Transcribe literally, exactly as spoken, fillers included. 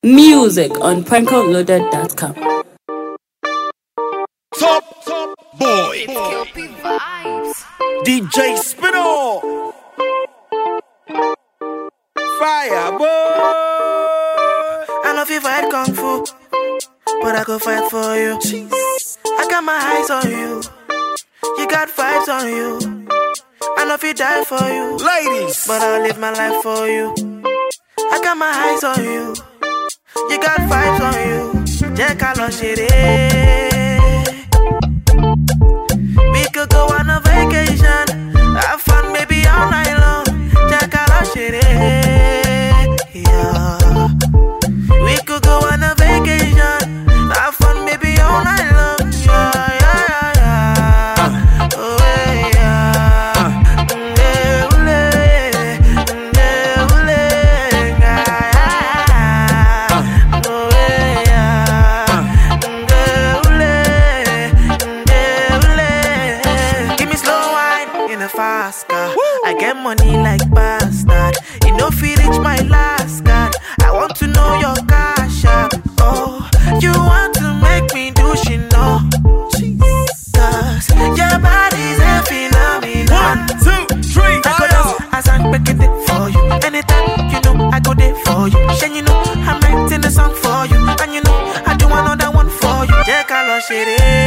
Music on Pranko Loaded dot com. Top, top boy. Vibes. D J Spinall. Fire boy. I love you fight kung fu, but I go fight for you. I got my eyes on you. You got vibes on you. I love you die for you, Ladies, but I'll live my life for you. I got my eyes on you. You got vibes on you. Jẹ́ ká lọ ṣeré. We could go on a vacation, have fun maybe all night long. Jẹ́ ká lọ ṣeré. Yeah. We could go on a vacation, have fun maybe all night long. Yeah, yeah, yeah, yeah. Oh, yeah. Mm, ule, mm, ule, yeah, yeah. Oh, yeah. Mm, ule, mm, ule. Give me slow wine in a fast car. I get money like bastard. You know if you reach my last card, I want to know your cash app. Oh, you want to make me do she know? Cause your body's a phenomenon. one, two, three, I go fire. dance as I'm making it for you. Anytime you know I go there for you. Then you know I'm writing a song for you, and you know I do another one for you. Jẹ́ ká lọ ṣeré.